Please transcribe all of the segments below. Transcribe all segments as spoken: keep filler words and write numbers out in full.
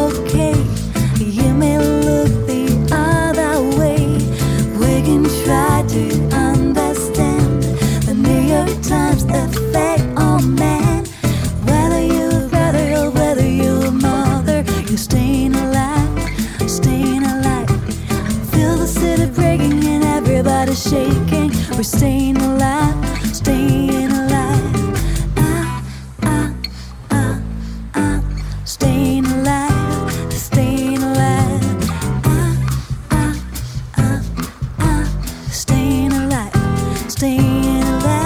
okay. You may look the other way. We can try to understand the New York Times effect on man. Whether you're a brother or whether you're a mother, you're staying alive, staying alive. Feel the city breaking and everybody shaking. We're staying alive, staying alive. Ah, ah, ah, ah. Staying alive, staying alive. Ah, ah, ah, ah. Staying alive, staying alive.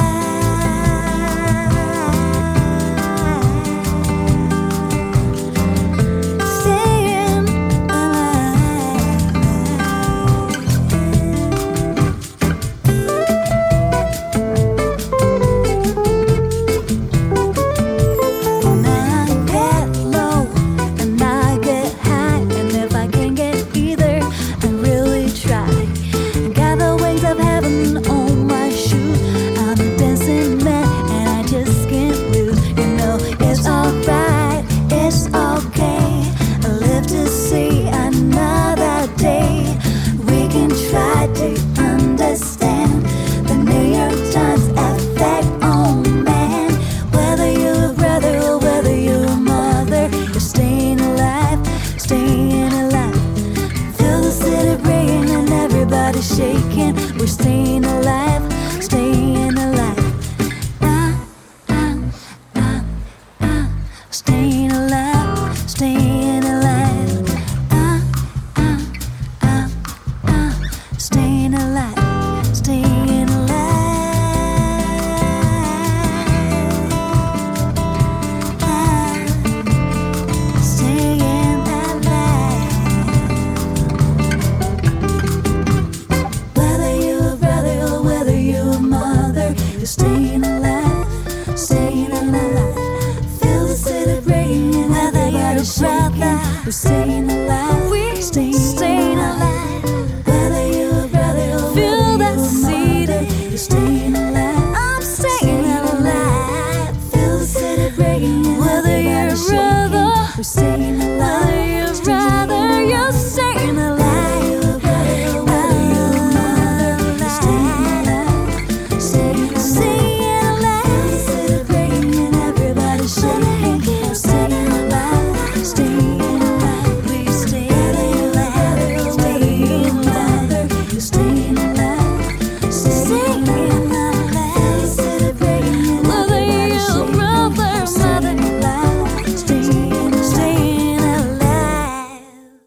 Staying When I get low and I get high, and if I can't get either, I really try. I got the wings of heaven on my shoes. I'm a dancing man and I just can't lose. You know it's alright, it's okay. I live to see another day. We can try to understand the New York Times effect on man. Whether you're a brother or whether you're a mother, you're staying alive, staying alive. Feel the city breaking and everybody shaking. We're staying alive, staying alive. Ah, ah, ah, ah. Staying alive, staying alive. Ah, ah, ah, ah. Staying alive, staying alive. Ah, staying alive. Whether you're a brother or whether you're a mother, you're staying alive, staying alive. Feel the city breaking and everybody shaking. We're staying alive.